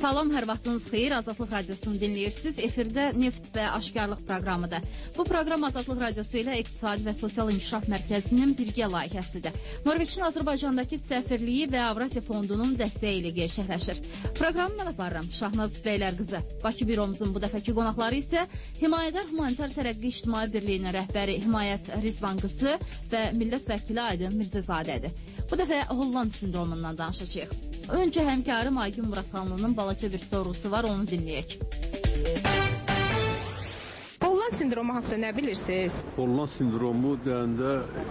Salam, hər vaxtınız xeyir. Azadlıq Radiosunu dinləyirsiniz. Efirdə Neft və Aşkarlıq proqramıdır. Bu proqram Azadlıq Radiosu ilə İqtisadi və Sosial İnkişaf Mərkəzinin birgə layihəsidir. Norveçin Azərbaycandakı səfirliyi və Avrasiya Fondunun dəstəyi ilə gerçəkləşir. Proqramı mən aparıram, Şahnaz Bəylərqızı. Bakı büromuzun bu dəfəki qonaqları isə Himayədar Humanitar Tərəqqi İctimai Birliyinin rəhbəri Himayət Rizvanqızı və millət vəkili Aydın Mirzəzadədir. Bu dəfə Holland sindromundan danışacağıq. Öncə həmkarım Aygün Muratxanlının balaca bir sorusu var, onu dinləyək. Holland sindromu haqqında nə bilirsiniz? Holland sindromu deyəndə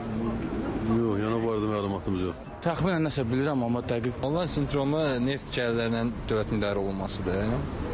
yox, yana barədə məlumatımız yoxdur. Təxminən nəsə bilirəm, amma dəqiq. Holland sindromu neft gəlirlərinin dövlətin idarə olunmasıdır.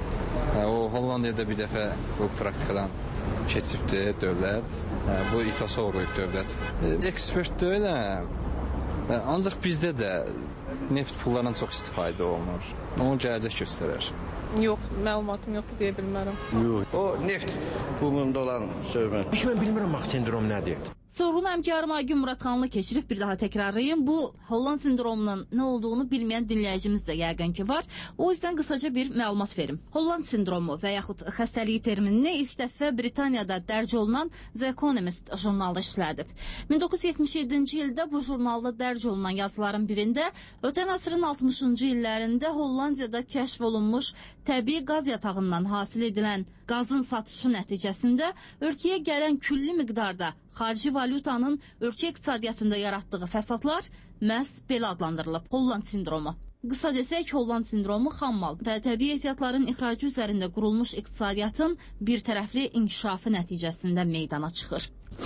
O Hollandiyada bir dəfə bu praktikadan keçibdir dövlət. Bu iflasa uğrayıb dövlət. Ekspert deyiləm. Ancaq bizdə də neft pullarından çox istifadə olunur. Onu gələcək göstərər. Yox, məlumatım yoxdur deyə bilmərəm. Yox. O neft bumunda olan söhbət. Mən bilmirəm bax sindrom nədir. Sorunu həmkarım Aygün Muratxanlı keçirib, bir daha təkrarlayım. Bu Holland sindromunun nə olduğunu bilməyən dinləyicimiz də yəqin ki var. O yüzdən qısaca bir məlumat verim. Holland sindromu və yaxud xəstəliyi terminini ilk dəfə Britaniyada dərc olunan The Economist jurnalı işlədib. 1977-ci ildə bu jurnalda dərc olunan yazıların birində ötən əsrin 60-cı illərində Hollandiyada kəşf olunmuş təbii qaz yatağından hasil edilən qazın satışı nəticəsində ölkəyə gələn külli miqdarda xarici valyutanın ölkə iqtisadiyyatında yaratdığı fəsadlar məhz belə adlandırılıb: Holland sindromu. Qısa desək, Holland sindromu xammal və təbii ehtiyatların ixracı üzərində qurulmuş iqtisadiyyatın bir tərəfli inkişafı nəticəsində meydana çıxır.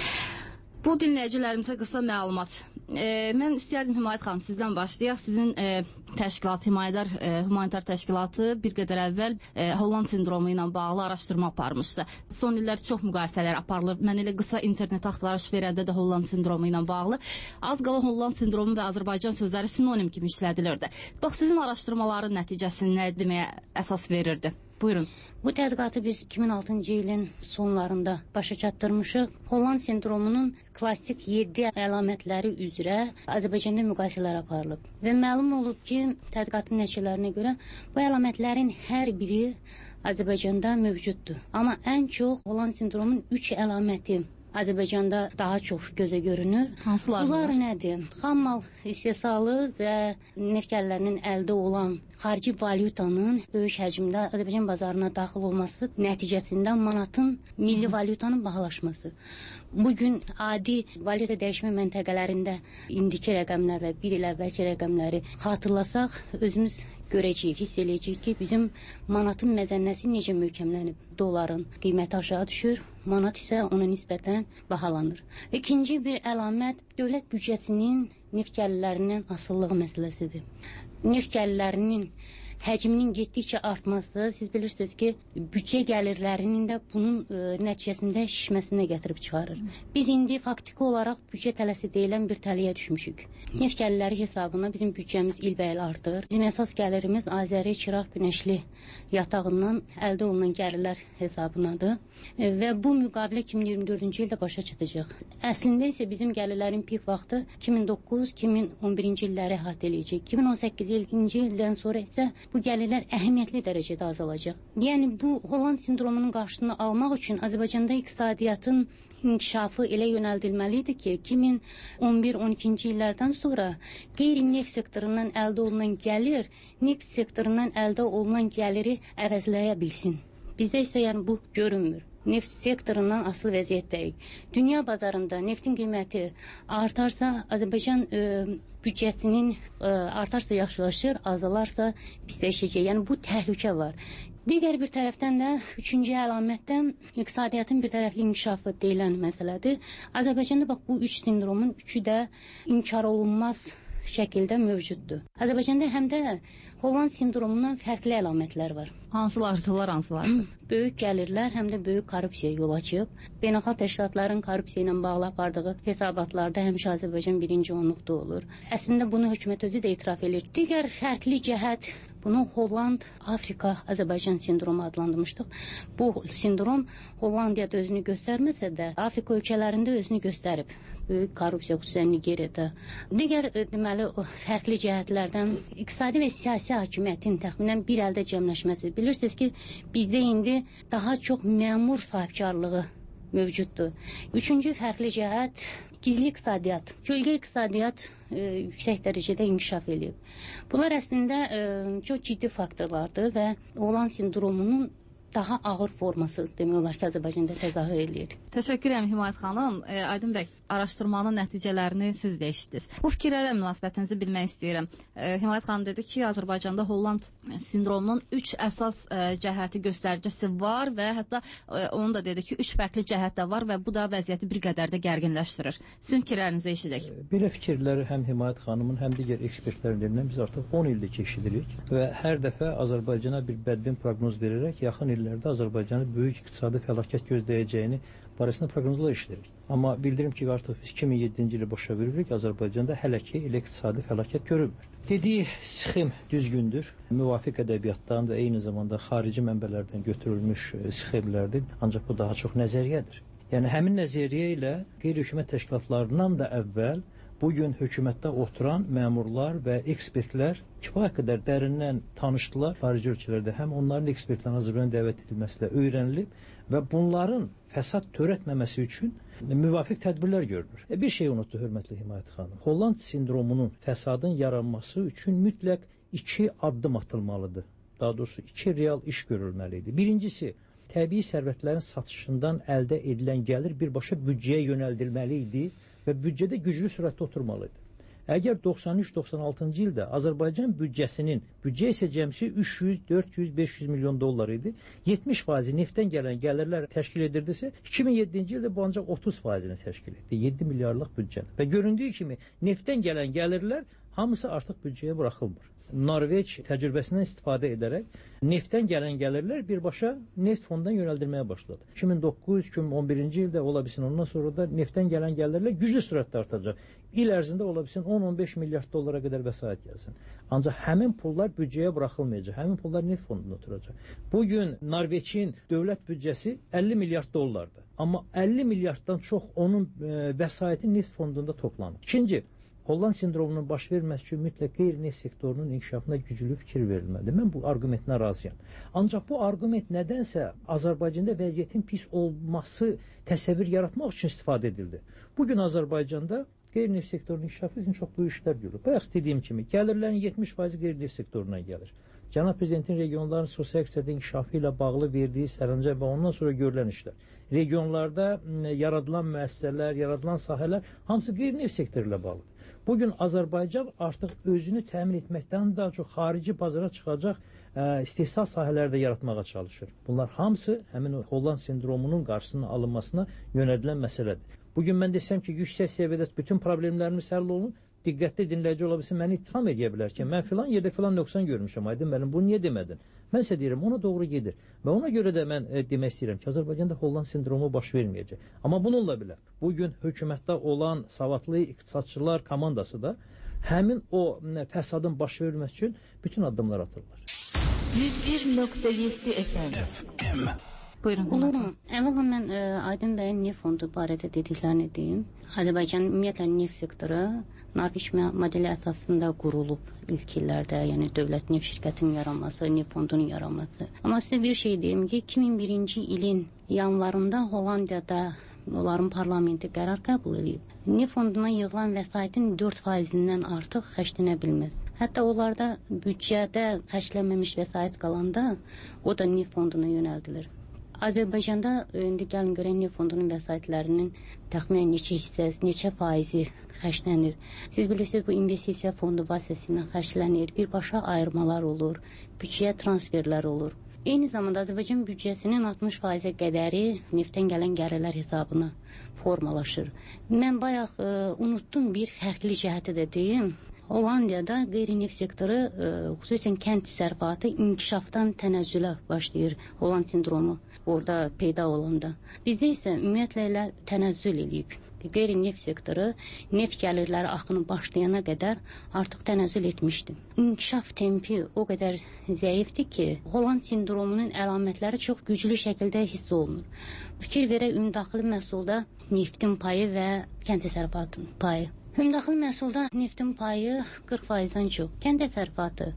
Bu dinləyicilərimizə qısa məlumat. Mən istəyərdim Himayət xanım, sizdən başlayaq. Sizin təşkilat, Himayədar Humanitar Təşkilatı bir qədər əvvəl Holland sindromu ilə bağlı araşdırma aparmışdı. Son illər çox müqayisələr aparılır. Mən elə qısa internet axtarış verəndə də Holland sindromu ilə bağlı az qala Holland sindromu və Azərbaycan sözləri sinonim kimi işlədilirdi. Bax, sizin araşdırmaların nəticəsini nə deməyə əsas verirdi? Buyurun. Bu tədqiqatı biz 2006-cı ilin sonlarında başa çatdırmışıq. Holland sindromunun klassik 7 əlamətləri üzrə Azərbaycanda müqayisələr aparılıb. Və məlum olub ki, tədqiqatın nəticələrinə görə bu əlamətlərin hər biri Azərbaycanda mövcuddur. Amma ən çox Holland sindromunun 3 əlaməti Azərbaycanda daha çox gözə görünür. Hansılar bunlar nədir? Xammal istehsalı və neft gəlirlərinin əldə olan xarici valyutanın böyük həcmdə Azərbaycan bazarına daxil olması nəticəsində manatın milli valyutanın bahalaşması. Bugün adi valyuta dəyişmə məntəqələrində indiki rəqəmlər və bir il əvvəlki rəqəmləri xatırlasaq, özümüz görəcəyik, hiss eləyəcəyik ki, bizim manatın məzənnəsi necə möhkəmlənib. Doların qiyməti aşağı düşür, manat isə ona nisbətən bahalanır. İkinci bir əlamət dövlət büdcəsinin neft gəlirlərindən asılılığı məsələsidir. Neft gəlirlərinin həcminin getdikcə artması, siz bilirsiniz ki, büdcə gəlirlərinin də bunun nəticəsində şişməsinə gətirib çıxarır. Biz indi faktiki olaraq büdcə tələsi deyilən bir tələyə düşmüşük. Neft gəlirləri hesabına bizim büdcəmiz ilbəil artır. Bizim əsas gəlirimiz Azəri Çıraq Günəşli yatağından əldə olunan gəlirlər hesabınadır. Və bu müqavilə 2024-cü ildə başa çatacaq. Əslində isə bizim gəlirlərin pik vaxtı 2009-2011-ci illəri əhatə eləyəcək. 2018-ci ildən sonra isə bu gəlirlər əhəmiyyətli dərəcədə azalacaq. Yəni bu Holland sindromunun qarşısını almaq üçün Azərbaycanda iqtisadiyyatın inkişafı elə yönəldilməlidir ki, 2011-12-ci illərdən sonra qeyri-neft sektorundan əldə olunan gəlir neft sektorundan əldə olunan gəliri əvəzləyə bilsin. Bizdə isə yəni bu görünmür. Neft sektorundan asılı vəziyyətdəyik. Dünya bazarında neftin qiyməti artarsa, Azərbaycan büdcəsinin artarsa yaxşılaşır, azalarsa pisləşəcək. Yəni bu təhlükə var. Digər bir tərəfdən də üçüncü əlamətdən iqtisadiyyatın bir tərəfli inkişafı deyilən məsələdir. Azərbaycanda bax bu üç sindromun üçü də inkar olunmaz şəkildə mövcuddur. Azərbaycanda həm də Holland sindromundan fərqli əlamətlər var. Hansılardılar, hansılar? Böyük gəlirlər, həm də böyük korrupsiya yol açıb. Beynəlxalq təşkilatların korrupsiya ilə bağlı apardığı hesabatlarda həmişə Azərbaycan birinci onluqda olur. Əslində bunu hökumət özü də etiraf edir. Digər fərqli cəhət bunu Holland-Afrika-Azərbaycan sindromu adlandırmışdıq. Bu sindrom Hollandiyada özünü göstərməsə də, Afrika ölkələrində özünü göstərib. Böyük korrupsiya, xüsusən Nigeriyada. Digər deməli fərqli cəhətlərdən iqtisadi və siyasi hakimiyyətin təxminən bir əldə cəmləşməsi. Bilirsiniz ki, bizdə indi daha çox məmur sahibkarlığı mövcuddur. Üçüncü fərqli cəhət gizli iqtisadiyyat. Kölgə iqtisadiyyat yüksək dərəcədə inkişaf edib. Bunlar əslində çox ciddi faktorlardır və Holland sindromunun daha ağır forması demək olar ki, Azərbaycanda təzahür edir. Təşəkkür edirəm Himayət xanım. Aydın bəy, araşdırmanın nəticələrini siz də eşitdiniz. Bu fikirlərlə münasibətinizi bilmək istəyirəm. Himayət xanım dedi ki, Azərbaycanda Holland sindromunun 3 əsas cəhəti göstəricisi var və hətta onu da dedi ki, 3 fərqli cəhət də var və bu da vəziyyəti bir qədər də gərginləşdirir. Sizin fikirlərinizi eşidək. Belə fikirləri həm Himayət xanımın, həm digər ekspertlərin dilindən biz artıq 10 ildir ki, eşidirik və hər dəfə Azərbaycana bir bədbin proqnoz verərək yaxın illərdə Azərbaycanı böyük iqtisadi fəlakət gözləyəcəyini barəsində proqnozlar eşidirik. Amma bildirim ki, artıq biz 2007-ci ili başa veririk, Azərbaycanda hələ ki elə iqtisadi fəlakət görülmür. Dediyi sxem düzgündür. Müvafiq ədəbiyyatdan və eyni zamanda xarici mənbələrdən götürülmüş sxemlərdir. Ancaq bu daha çox nəzəriyyədir. Yəni həmin nəzəriyyə ilə qeyri-hökumət təşkilatlarından da əvvəl bugün hökumətdə oturan məmurlar və ekspertlər kifayət qədər dərindən tanışdılar xarici ölkələrdə. Həm onların ekspertlərin Azərbaycana dəvət edilməsilə öyrənilib və bunların fəsad törətməməsi üçün müvafiq tədbirlər görülür. Bir şey unutdu hörmətli Himayət xanım. Holland sindromunun fəsadın yaranması üçün mütləq 2 addım atılmalıdır. Daha doğrusu 2 real iş görülməlidir. Birincisi, təbii sərvətlərin satışından əldə edilən gəlir birbaşa büdcəyə yönəldilməli idi və büdcədə güclü sürətdə oturmalıdır. Əgər 93-96-cı ildə Azərbaycan büdcə isə cəmsi 300, 400, 500 milyon dollar idi, 70% neftdən gələn gəlirlər təşkil edirdisə, 2007-ci ildə bu ancaq 30%-ni təşkil etdi, 7 milyarlıq büdcəni. Və göründüyü kimi neftdən gələn gəlirlər hamısı artıq büdcəyə buraxılmır. Norveç təcrübəsindən istifadə edərək neftdən gələn gəlirlər birbaşa neft fondan yönəldilməyə başladı. 2009-2011-ci ildə ola bilsin, ondan sonra da neftdən gələn gəlirlər güclü sürətlə artacaq. İl ərzində ola bilsin 10-15 milyard dollara qədər vəsait gəlsin. Ancaq həmin pullar büdcəyə buraxılmayacaq. Həmin pullar neft fondunda oturacaq. Bugün Norveçin dövlət büdcəsi 50 milyard dollardır. Amma 50 milyarddan çox onun vəsaiti neft fondunda toplanır. İkinci, Holland sindromunun baş verməsi üçün mütləq qeyri-neft sektorunun inkişafına güclü fikir verilməlidir. Mən bu argumentinə razıyam. Ancaq bu argument nədənsə Azərbaycanda vəziyyətin pis olması təsəvvür yaratmaq üçün istifadə edildi. Bugün Azərbaycanda qeyri-neft sektorunun inkişafı üçün çox böyük işlər görülür. Bayaq dediyim kimi, gəlirlərin 70% qeyri-neft sektorundan gəlir. Cənab Prezidentin regionların sosial-iqtisadi inkişafı ilə bağlı verdiyi sərəncam və ondan sonra görülən işlər. Regionlarda yaradılan müəssisələr, yaradılan sahələr hamısı qeyri-neft sektoru ilə bağlıdır. Bugün Azərbaycan artıq özünü təmin etməkdən daha çox xarici bazara çıxacaq istehsal sahələri də yaratmağa çalışır. Bunlar hamısı həmin Holland sindromunun qarşısının alınmasına yönədilən məsələdir. Bugün mən desəm ki, yüksək səviyyədə bütün problemlərimiz həll olunur, diqqətli dinləyici ola bilsin, məni ittiham edə bilər ki, mən filan yerdə filan nöqsan görmüşəm, Aydın müəllim, bunu niyə demədin? Mən isə deyirəm, ona doğru gedir. Və ona görə də mən demək istəyirəm ki, Azərbaycanda Holland sindromu baş verməyəcək. Amma bununla belə, bugün hökumətdə olan savadlı iqtisadçılar komandası da həmin o fəsadın baş verilməsi üçün bütün addımlar atırlar. 101.7 FM. Buyurun. Olurum. Əvvəla mən Aydın bəyin neft fondu barədə dediklərini deyim. Azərbaycan ümumiyyətlə neft sektoru Norveç modeli əsasında qurulub ilk illərdə, yəni dövlət neft şirkətinin yaranması, neft fondunun yaranması. Amma sizə bir şey deyim ki, 2001-ci ilin yanvarında Hollandiyada onların parlamenti qərar qəbul edib. Neft fonduna yığılan vəsaitin 4%-dən artıq xərclənə bilməz. Hətta onlarda büdcədə xərclənməmiş vəsait qalanda o da neft fonduna yönəldilir. Azərbaycanda indi gəlin görən neft fondunun vəsaitlərinin təxminən neçə hissəsi, neçə faizi xərclənir. Siz bilirsiniz, bu investisiya fondu vasitəsilə xərclənir, birbaşa ayırmalar olur, büdcəyə transferlər olur. Eyni zamanda Azərbaycan büdcəsinin 60%-ə qədəri neftdən gələn gəlirlər hesabına formalaşır. Mən bayaq unutdum bir fərqli cəhəti də deyim. Hollandiyada qeyri-neft sektoru, xüsusən kənd təsərrüfatı inkişafdan tənəzzülə başlayır Holland sindromu orada peyda olanda. Bizdə isə ümumiyyətlə elə tənəzzül edib. qeyri-neft sektoru neft gəlirləri axını başlayana qədər artıq tənəzzül etmişdi. İnkişaf tempi o qədər zəifdir ki, Holland sindromunun əlamətləri çox güclü şəkildə hiss olunur. Fikir verək, ümumdaxili məhsulda neftin payı və kənd təsərrüfatının payı. Ümumdaxili məhsulda neftin payı 40%-dən çox. Kənd təsərrüfatı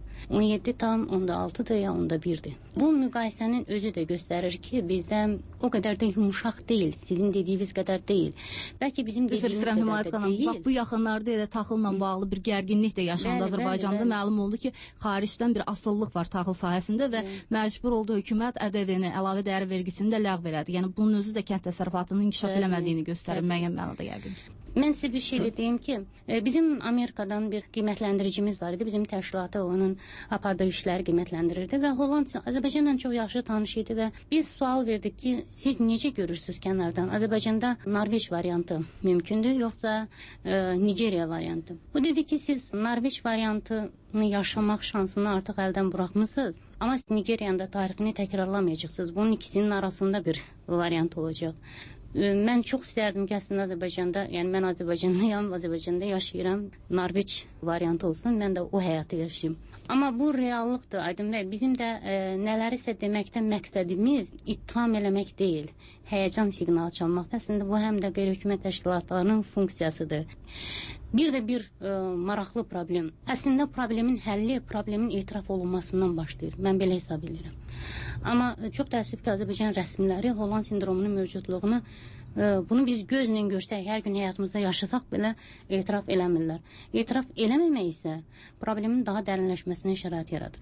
17,6-dır ya 1-dir. Bu müqayisənin özü də göstərir ki, bizdə o qədər də yumuşaq deyil, sizin dediyiniz qədər deyil. Bəlkə bizim dediyimiz qədər də deyil. Bax, bu yaxınlarda elə taxılla bağlı bir gərginlik də yaşandı Azərbaycanda. Məlum oldu ki, xaricdən bir asıllıq var taxıl sahəsində və məcbur oldu hökumət ƏDV-ni, əlavə dəyər vergisini də ləğv elədi. Yəni bunun özü də kənd təsərrüfatının inkişaf eləmədiyini göstərir müəyyən mənada yəqin ki. Mən sizə bir şey də deyim ki, bizim Amerikadan bir qiymətləndiricimiz var idi. Bizim təşkilatı onun apardığı işləri qiymətləndirirdi və Holland Azərbaycanla çox yaxşı tanış idi və biz sual verdik ki, siz necə görürsünüz kənardan? Azərbaycanda Norveç variantı mümkündür, yoxsa Nigeriya variantı? O dedi ki, siz Norveç variantını yaşamaq şansını artıq əldən buraxmısınız. Amma Nigeriyanın da tarixini təkrarlamayacaqsınız. Bunun ikisinin arasında bir variant olacaq. Mən çox istərdim ki, əslində Azərbaycanda, yəni mən Azərbaycanlıyam, Azərbaycanda yaşayıram, Norveç variantı olsun, mən də o həyatı yaşayayım. Amma bu reallıqdır, Aydın bəy. Bizim də nələrisə deməkdən məqsədimiz ittiham eləmək deyil, həyəcan siqnalı çalmaq. Əslində bu həm də qeyri-hökumət təşkilatlarının funksiyasıdır. Bir də bir maraqlı problem. Əslində problemin həlli, problemin etiraf olunmasından başlayır. Mən belə hesab edirəm. Amma çox təəssüf ki, Azərbaycan rəsmiləri Holland sindromunun mövcudluğunu, bunu biz gözlə görsək, hər gün həyatımızda yaşasaq belə etiraf eləmirlər. Etiraf eləməmək isə problemin daha dərinləşməsinə şərait yaradır.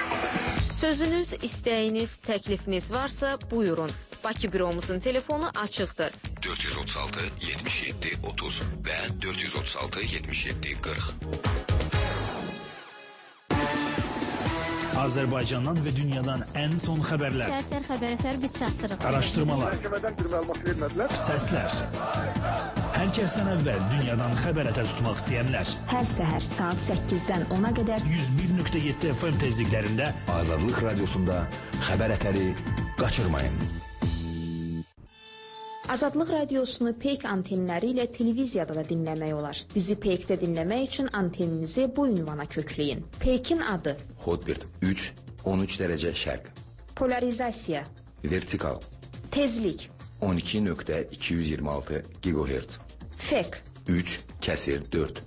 Sözünüz, istəyiniz, təklifiniz varsa buyurun. Bakı büromuzun telefonu açıqdır. 436 77 30 və 436 77 40. Azərbaycandan və dünyadan ən son xəbərlər. Səhər xəbərləri biz çatdırırıq. Araşdırmalar. Səslər. Hər kəsdən əvvəl dünyadan xəbər tutmaq istəyənlər. Hər səhər saat 8-dən 10-a qədər 101.7 FM tezliklərində Azadlıq Radiosunda xəbər qaçırmayın. Azadlıq Radiosunu Peyk antenləri ilə televiziyada da dinləmək olar. Bizi Peykdə dinləmək üçün anteninizi bu ünvana kökləyin. Peykin adı: Hotbird 3, 13 dərəcə şərq. Polarizasiya: Vertikal. Tezlik: 12.226 GHz. Fek: 3/4.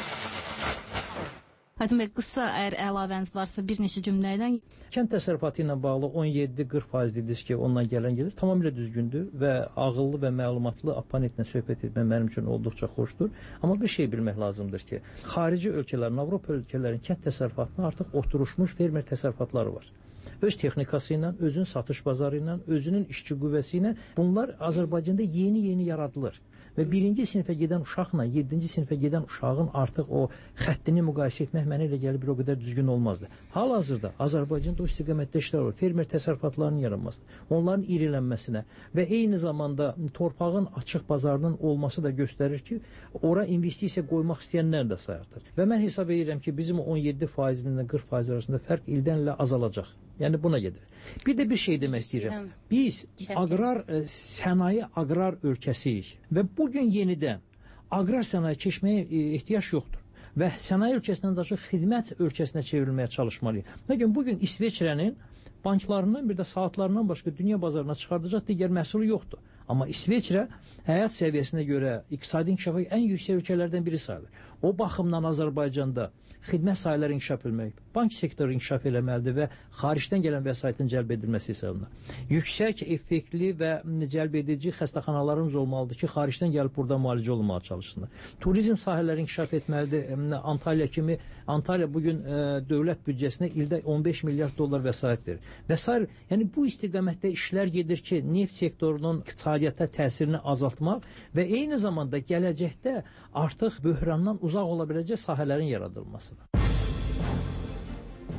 Aydın bəy, qısa əgər əlavəniz varsa bir neçə cümlə ilə. Kənd təsərrüfatı ilə bağlı 17-40% dediniz ki, ondan gələn gəlir. Tamamilə düzgündür və ağıllı və məlumatlı oponentlə söhbət etmək mənim üçün olduqca xoşdur. Amma bir şey bilmək lazımdır ki, xarici ölkələrin, Avropa ölkələrinin kənd təsərrüfatına artıq oturuşmuş fermer təsərrüfatları var. Öz texnikası ilə, özünün satış bazarı ilə, özünün işçi qüvvəsi ilə bunlar Azərbaycanda yeni yaradılır. Və 1-ci sinifə gedən uşaqla 7-ci sinifə gedən uşağın artıq o xəttini müqayisə etmək mənə elə gəlir bir o qədər düzgün olmazdı. Hal-hazırda Azərbaycanda o istiqamətdə işlər var. Fermer təsərrüfatlarının yaranmasına, onların irilənməsinə və eyni zamanda torpağın açıq bazarının olması da göstərir ki, ora investisiya qoymaq istəyənlər də sayıqdır. Və mən hesab edirəm ki, bizim 17% ilə 40% arasında fərq ildən ilə azalacaq. Yəni buna gedir. Bir də bir şey demək istəyirəm. Biz sənaye aqrar ölkəsiyik və bugün yenidən aqrar sənaye keçməyə ehtiyac yoxdur. Və sənaye ölkəsindən daha çox xidmət ölkəsinə çevrilməyə çalışmalıyıq. Bugün İsveçrənin banklarından bir də saatlarından başqa dünya bazarına çıxardacaq digər məhsulu yoxdur. Amma İsveçrə həyat səviyyəsinə görə iqtisadi inkişafı ən yüksək ölkələrdən biri sayılır. O baxımdan Azərbaycanda xidmət sahələri inkişaf etmək, bank sektoru inkişaf eləməlidir və xaricdən gələn vəsaitin cəlb edilməsi hesabına. Yüksək, effektli və cəlb edici xəstəxanalarımız olmalıdır ki, xaricdən gəlib burada müalicə olunmağa çalışsınlar. Turizm sahələri inkişaf etməlidir. Antalya bugün dövlət büdcəsinə ildə 15 milyard dollar vəsait verir. Və sair, yəni bu istiqamətdə işlər gedir ki, neft sektorunun iqtisadiyyata təsirini azaltmaq və eyni zamanda gələcəkdə artıq böhrandan uzaq ola biləcək sahələrin yaradılması.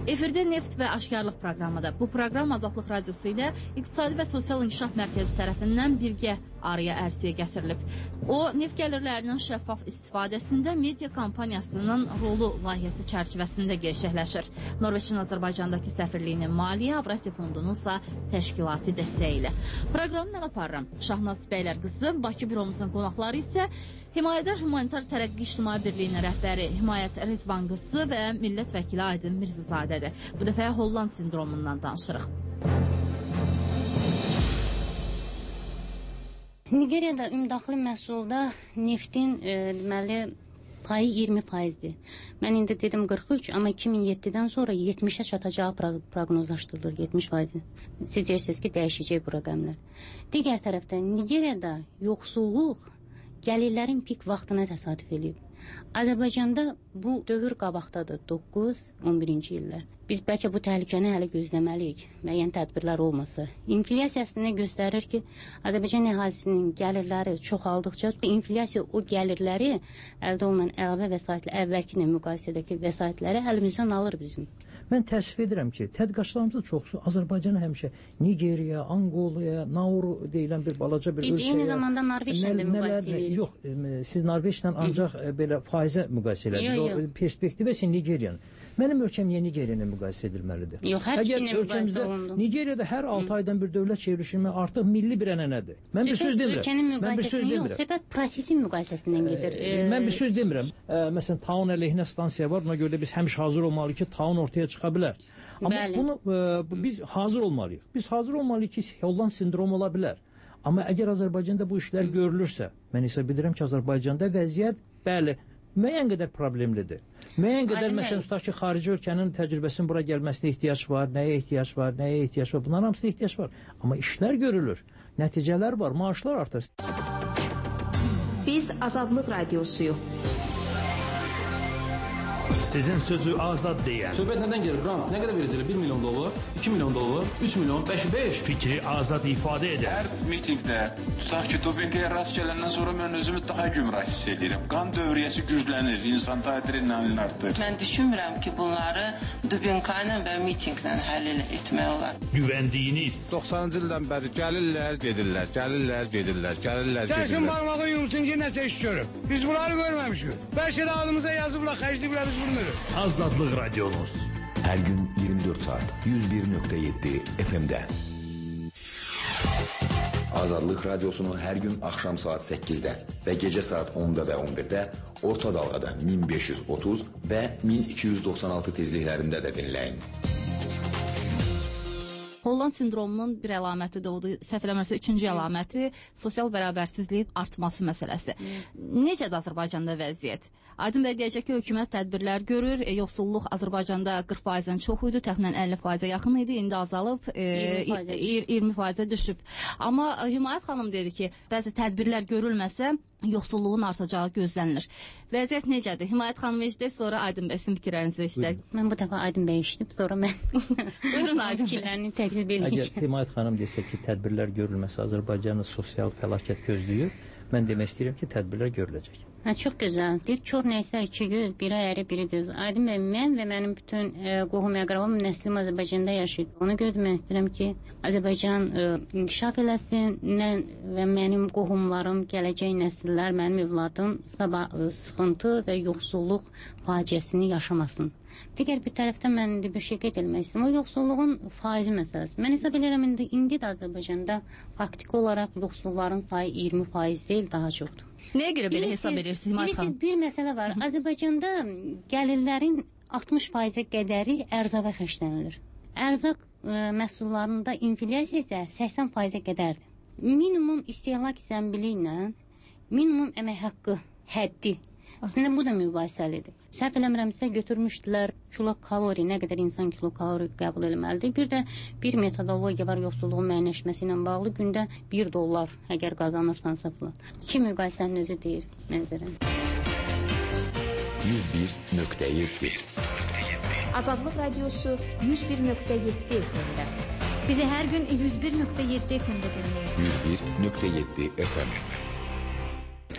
Efirdə Neft və Aşkarlıq proqramıdır. Bu proqram Azadlıq Radiosu ilə İqtisadi və Sosial İnkişaf Mərkəzi tərəfindən birgə araya ərsiyə gətirilib. O, neft gəlirlərinin şəffaf istifadəsində media kampaniyasının rolu layihəsi çərçivəsində gerçəkləşir. Norveçin Azərbaycandakı səfirliyinin maliyyə, Avrasiya Fondunun ise təşkilati dəstəyi ilə. Proqramı mən aparıram. Şahnaz Bəylər qızı, Bakı büromuzun qonaqları isə Himayədar Humanitar Tərəqqi İctimai Birliyinin rəhbəri Himayət Rezvan qızı və millət vəkili Aydın Mirzazadədir. Bu dəfə Holland sindromundan danışırıq. Nigeriyada ümumdaxili məhsulda neftin deməli payı 20%'dir. Mən indi dedim 43, amma 2007'den sonra 70'e çatacağı proqnozlaşdırılır 70%. Siz deyirsiniz ki, dəyişəcək bu rəqəmlər. Digər tərəfdən Nigeriyada yoxsulluq gəlirlərin pik vaxtına təsadüf edib. Azərbaycanda bu dövr qabaqdadır, 9-11-ci illər. Biz bəlkə bu təhlükəni hələ gözləməliyik, müəyyən tədbirlər olmasa. İnflyasiyasını göstərir ki, Azərbaycan əhalisinin gəlirləri çoxaldıqca, inflyasiya o gəlirləri əldə olunan əlavə vəsaitlə, əvvəlki ilə müqayisədəki vəsaitləri əlimizdən alır bizim. Mən təəssüf edirəm ki, tədqiqatçılarımızın çoxsu Azərbaycana həmişə Nigeriya, Angolaya, Nauru deyilən bir balaca bir biz ölkəyə... Biz eyni zamanda Norveçlə də müqayisə edirik. Yox, siz Norveçlə ancaq belə faizə müqayisə edirsiniz. O perspektivə sən Nigeriyanın. Mənim ölkəm niyə Nigeriya ilə müqayisə edilməlidir? Yox, hər iki ilə müqayisə olundu. Nigeriyada hər 6 aydan bir dövlət çevrilişi artıq milli bir ənənədir. Mən bir söz demirəm. Ölkənin müqayisəsindən yox, söhbət prosesin müqayisəsindən gedir. Mən bir söz demirəm. Məsələn, taun əleyhinə stansiya var, buna görə də biz həmişə hazır olmalıyıq ki, taun ortaya çıxa bilər. Amma bunu biz hazır olmalıyıq. Biz hazır olmalıyıq ki, Holland sindromu ola bilər. Amma əgər Azərbaycanda bu işlər görülürsə, mən hesab edirəm ki, Azərbaycanda vəziyyət, bəli, müəyyən qədər problemlidir. Müəyyən qədər, məsələn, tutaq ki, xarici ölkənin təcrübəsinin bura gəlməsinə ehtiyac var, nəyə ehtiyac var, bunların hamısına ehtiyac var. Amma işlər görülür, nəticələr var, maaşlar artır. Biz Azadlıq Radiosuyuq. Sizin sözü azad deyən. Söhbət nədən gelir? Ram, nə qədər verəcəklər? 1 milyon dollar, 2 milyon dollar, 3 milyon, 5. Fikri azad ifadə edən. Hər mitingdə, tutaq ki, dopinqə rast gələndən sonra mən özümü daha gümrah hiss edirəm. Qan dövriyyəsi güclənir, insan adrenalin artır. Mən düşünmürəm ki, bunları dopinqə ilə və mitinglə həll etmək olar. Güvəndiyiniz. 90-cı ildən bəri gəlirlər, gedirlər. Gəlsin barmağı yumsun ki, nəsə iş görüb. Biz bunları görməmişik. Bəlkə də adımıza yazıblar, xərcliblər biz bunu. Azadlıq Radyonuz. Her gün 24 saat 101.7 FM'de. Azadlıq Radyosunu her gün akşam saat 8'de ve gece saat 10'da ve 11'de orta dalgada 1530 ve 1296 tezliklerinde de dinleyin. Holland sindromunun bir əlaməti də odur, səhv eləmirəmsə 3-cü əlaməti sosial bərabərsizliyin artması məsələsi. Necədir Azərbaycanda vəziyyət? Aydın bəy deyəcək ki, hökumət tədbirlər görür, yoxsulluq Azərbaycanda 40%-dən çox idi, təxminən 50%-ə yaxın idi, indi azalıb 20%-ə düşüb. Amma Himayət xanım dedi ki, bəzi tədbirlər görülməsə yoxsulluğun artacağı gözlənilir. Vəziyyət necədir? Himayət xanım eşidək, sonra Aydın bəy sizin fikirlərinizi eşidək. Mən bu dəfə Aydın bəy eşidib, sonra mən buyurun Aydın bəy. Əgər Himayət xanım desə ki, tədbirlər görülməsə Azərbaycanı sosial fəlakət gözləyir, mən demək istəyirəm ki, tədbirlər görüləcək. Çox gözəl. Deyir, çox nəysə 2 göz, biri əyri, biri düz. Aydın bəy, mən və mənim bütün qohum əqrabam nəslim Azərbaycanda yaşayır. Ona görə mən istəyirəm ki, Azərbaycan inkişaf eləsin və mənim qohumlarım, gələcək nəsillər, mənim övladım sabah sıxıntı və yoxsulluq faciəsini yaşamasın. Digər bir tərəfdən mən indi bir şey qeyd etmək istəyirəm. O yoxsulluğun faizi məsələsi. Mən hesab edirəm indi də Azərbaycanda faktiki olaraq yoxsulların sayı 20% deyil, daha çoxdur. Nəyə görə belə hesab edirsiniz Himayət xanım? Bir məsələ var. Azərbaycanda gəlirlərin 60%-ə qədəri ərzağa xərclənilir. Ərzaq məhsullarında inflyasiya isə 80%-ə qədərdir. Minimum istehlak zəmbili ilə minimum əmək haqqı həddi. Aslında bu da mübahisəlidir. Səhv eləmirəmsə götürmüşdülər kilokalori, nə qədər insan kilokalori qəbul etməlidir. Bir də bir metodologiya var yoxsulluğun müəyyənləşməsi ilə bağlı. Gündə $1 əgər qazanırsansa falan. İki müqayisənin özü deyir mənzərəni. 101.7 Azadlıq Radiosu 101.7 FM-də. Bizi hər gün 101.7 FM-də dinləyin. 101.7 FM.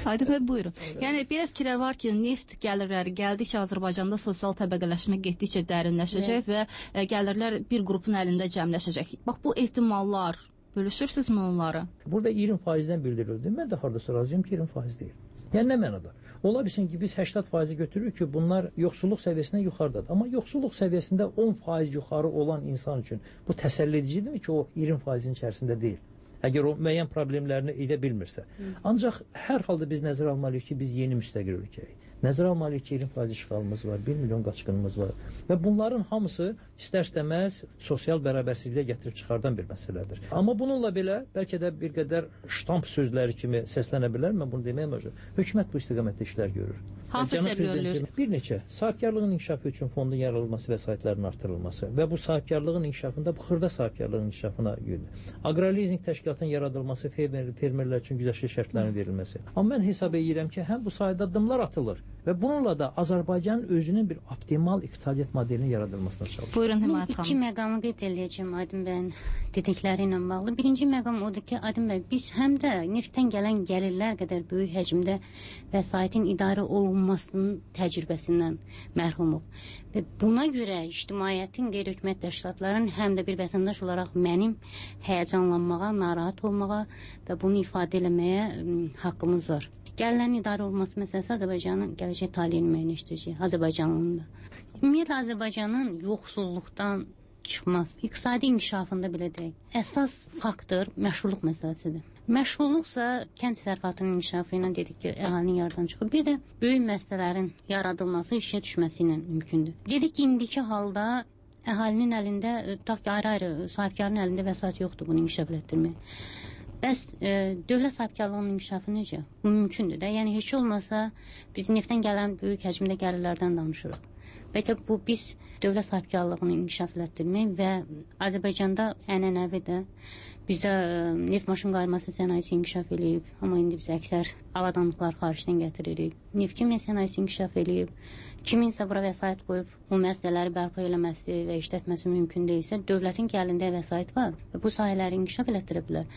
Aydın bəy, buyurun. Yəni, belə fikirlər var ki, neft gəlirləri gəldikcə Azərbaycanda sosial təbəqələşmə getdikcə dərinləşəcək və gəlirlər bir qrupun əlində cəmləşəcək. Bax, bu ehtimallar, bölüşürsünüzmü onları? Burada 20%-dən bildirildi. Mən də haradasa razıyam ki, 20% deyil. Yəni, nə mənada? Ola bilsin ki, biz 80% götürürük ki, bunlar yoxsulluq səviyyəsindən yuxarıdadır. Amma yoxsulluq səviyyəsində 10% yuxarı olan insan üçün bu təsəlli edicidir ki, o 20%-in içərisində deyil. Əgər o müəyyən problemlərini edə bilmirsə. Ancaq hər halda biz nəzərə almalıyıq ki, biz yeni müstəqil ölkəyik. Nəzərə almalıyıq ki, 20% işğalımız var, 1 milyon qaçqınımız var. Və bunların hamısı istər-istəməz sosial bərabərsizliyə gətirib çıxardan bir məsələdir. Amma bununla belə, bəlkə də bir qədər ştamp sözləri kimi səslənə bilər, mən bunu deməyəm hocam. Hökumət bu istiqamətdə işlər görür. Hansı işlər görülür? Bir neçə, sahibkarlığın inkişafı üçün fondun yaradılması vəsaitlərinin artırılması və bu sahibkarlığın inkişafında bu xırda sahibkarlığın inkişafına yönəldir. Aqrolizing təşkilatının yaradılması, fermerlər üçün güzəştli şərtlərin verilməsi. Amma mən hesab edirəm ki, həm bu sayda addımlar atılır və bununla da Azərbaycanın özünün bir optimal iqtisadiyyat modelinin yaradılmasına çalışır. Buyurun Himayət xanım. İki məqamı qeyd edəcəm Aydın bəyin dedikləri ilə bağlı. Birinci məqam odur ki, Aydın bəy, biz həm də neftdən gələn gəlirlər qədər böyük həcmdə vəsaitin idarə olunmasının təcrübəsindən mərhumuq. Və buna görə ictimaiyyətin, qeyri-hökumət təşkilatlarının həm də bir vətəndaş olaraq mənim həyəcanlanmağa, narahat olmağa və bunu ifadə eləməyə haqqımız var. Gəlirlərin idarə olunması məsələsi Azərbaycanın gələcək taleyini müəyyənləşdirəcək, Azərbaycanlının da. Ümumiyyətlə Azərbaycanın yoxsulluqdan çıxmaz, iqtisadi inkişafında belə deyək, əsas faktor məşğulluq məsələsidir. Məşğulluqsa kənd təsərrüfatının inkişafı ilə dedik ki, əhalinin yaradan çıxır. Bir də böyük məsələlərin yaradılması, işə düşməsi ilə mümkündür. Dedik ki, indiki halda əhalinin əlində, tutaq ki, ayrı-ayrı sahibkarın əlində vəsait yoxdur bunu inkişaf etdirmək. Bəs dövlət sahibkarlığının inkişafı necə? Bu mümkündür də. Yəni, heç olmasa biz neftdən gələn böyük həcmdə gəlirlərdən danışırıq. Bəlkə bu biz dövlət sahibkarlığını inkişaf etdirmək və Azərbaycanda ənənəvi də bizdə neft maşın qayırması sənayesi inkişaf eləyib, amma indi biz əksər avadanlıqlar xaricdən gətiririk. Neft kimya sənayesi inkişaf eləyib, kiminsə bura vəsait qoyub o məsələləri bərpa eləməsi və işlətməsi mümkün deyilsə, dövlətin ki, əlində vəsait var və bu sahələri inkişaf elətdirə bilər.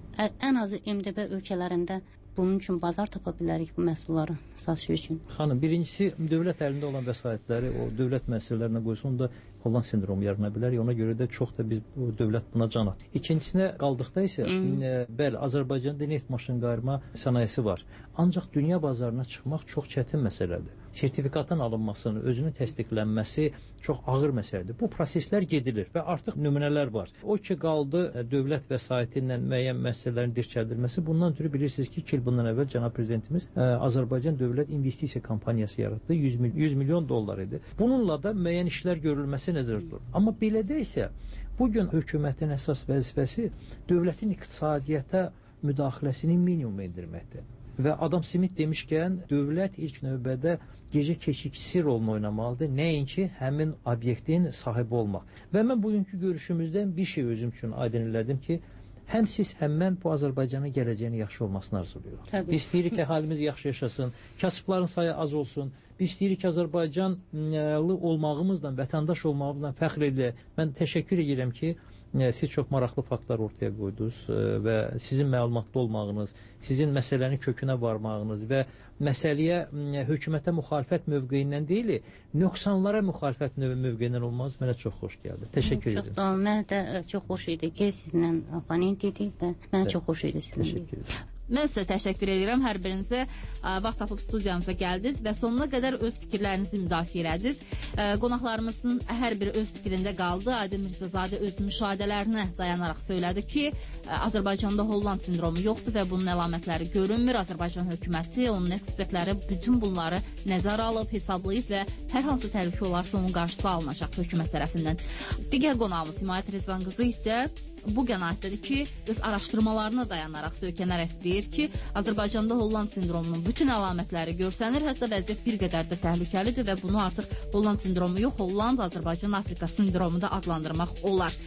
Ən azı MDB ölkələrində bunun üçün bazar tapa bilərik bu məhsulların satışı üçün. Xanım, birincisi dövlət əlində olan vəsaitləri o dövlət məsələlərinə qoysun da Holland sindromu yarana bilər. Ona görə də çox da biz bu dövlət buna can atır. İkincisinə qaldıqda isə bəli, Azərbaycanda neft maşın qayırma sənayesi var. Ancaq dünya bazarına çıxmaq çox çətin məsələdir. Sertifikatın alınmasını, özünün təsdiqlənməsi çox ağır məsələdir. Bu proseslər gedilir və artıq nümunələr var. O ki, qaldı dövlət vəsaiti ilə müəyyən məsələlərin dirçəldilməsi. Bundan ötürü bilirsiniz ki, 2 il bundan əvvəl cənab prezidentimiz Azərbaycan Dövlət İnvestisiya Kampaniyası yaratdı. 100 milyon dollar idi. Bununla da müəyyən işlər görülməsi nəzərdə tutulur. Amma belə də isə bugün hökumətin əsas vəzifəsi dövlətin iqtisadiyyata müdaxiləsini minimuma endirməkdir. Və Adam Smith demişkən, dövlət ilk növbədə gecə keşikçisi rolunu oynamalıdır, nəinki həmin obyektin sahibi olmaq. Və mən bugünkü görüşümüzdən bir şey özüm üçün aydın elədim ki, həm siz, həm mən bu Azərbaycanın gələcəyinin yaxşı olmasını arzuluyoruz. Biz istəyirik ki, əhalimiz yaxşı yaşasın, kasıbların sayı az olsun. Biz istəyirik ki, Azərbaycanlı olmağımızla, vətəndaş olmağımızla fəxr edək. Mən təşəkkür edirəm ki, siz çox maraqlı faktlar ortaya qoydunuz və sizin məlumatlı olmağınız, sizin məsələnin kökünə varmağınız və məsələyə hökumətə müxalifət mövqeyindən deyil, nöqsanlara müxalifət mövqeyindən olmanız mənə çox xoş gəldi. Təşəkkür edirəm. Çox sağ olun. Mənə də çox xoş idi ki, sizinlə oponent idik və mənə çox xoş idi sizinlə. Təşəkkür edirəm. Mən sizə təşəkkür edirəm. Hər birinizə vaxt tapıb studiyamıza gəldiniz və sonuna qədər öz fikirlərinizi müdafiə elədiniz. Qonaqlarımızın hər biri öz fikrində qaldı. Aydın Mirzəzadə öz müşahidələrinə dayanaraq söylədi ki, Azərbaycanda Holland sindromu yoxdur və bunun əlamətləri görünmür. Azərbaycan hökuməti, onun ekspertləri bütün bunları nəzərə alıb, hesablayıb və hər hansı təhlükə olarsa onun qarşısı alınacaq hökumət tərəfindən. Digər qonağımız Himayət Rizvan qızı isə bu qənaətdədir ki, öz araşdırmalarına dayanaraq söykənərək deyir ki, Azərbaycanda Holland sindromunun bütün əlamətləri görsənir, hətta vəziyyət bir qədər də təhlükəlidir və bunu artıq Holland sindromu yox, Holland, Azərbaycan, Afrika sindromu da adlandırmaq olar.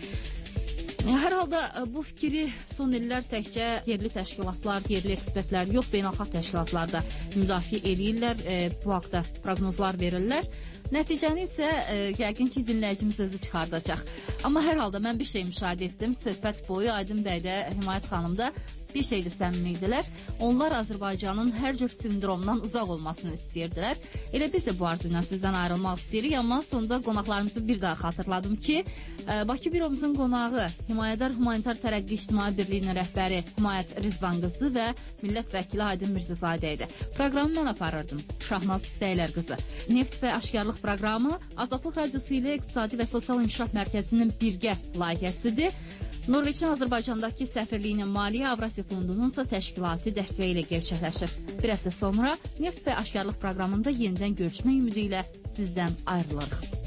Hər halda bu fikri son illər təkcə yerli təşkilatlar, yerli ekspertlər yox, beynəlxalq təşkilatlar da müdafiə edirlər, bu haqda proqnozlar verirlər. Nəticəni isə yəqin ki, dinləyicimiz özü çıxardacaq. Amma hər halda mən bir şey müşahidə etdim. Söhbət boyu Aydın bəy də, Himayət xanım da bir şeydə səmimi idilər. Onlar Azərbaycanın hər cür sindromdan uzaq olmasını istəyirdilər. Elə biz də bu arzu ilə sizdən ayrılmaq istəyirik, amma sonda qonaqlarımızı bir daha xatırladım ki, Bakı büromuzun qonağı Himayədar Humanitar Tərəqqi İctimai Birliyinin rəhbəri Himayət Rizvan qızı və millət vəkili Aydın Mirzəzadə idi. Proqramı mən aparırdım. Şahnaz Bəylər qızı. Neft və aşkarlıq proqramı Azadlıq Radiosu ilə İqtisadi və Sosial İnkişaf Mərkəzinin birgə layihəsidir. Norveçin Azərbaycandakı səfirliyinin Maliyyə Avrasiya Fondunun ise təşkilati dəstəyi ilə gerçəkləşir. Bir həftə sonra Neft və aşkarlıq proqramında yenidən görüşmək ümidi ilə sizdən ayrılırıq.